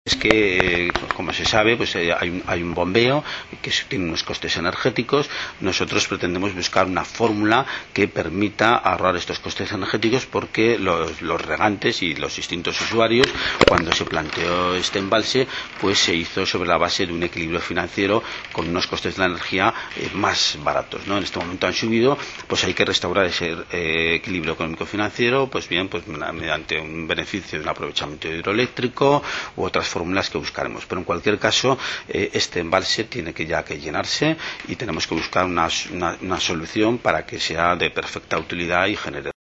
Es que, como se sabe, pues hay un bombeo que tiene unos costes energéticos. Nosotros pretendemos buscar una fórmula que permita ahorrar estos costes energéticos, porque los regantes y los distintos usuarios, cuando se planteó este embalse, pues se hizo sobre la base de un equilibrio financiero con unos costes de la energía más baratos, ¿no? En este momento han subido, pues hay que restaurar ese equilibrio económico financiero, pues bien, pues mediante un beneficio de un aprovechamiento hidroeléctrico u otras fórmulas que buscaremos. Pero en cualquier caso, este embalse tiene que llenarse, y tenemos que buscar una solución para que sea de perfecta utilidad y genere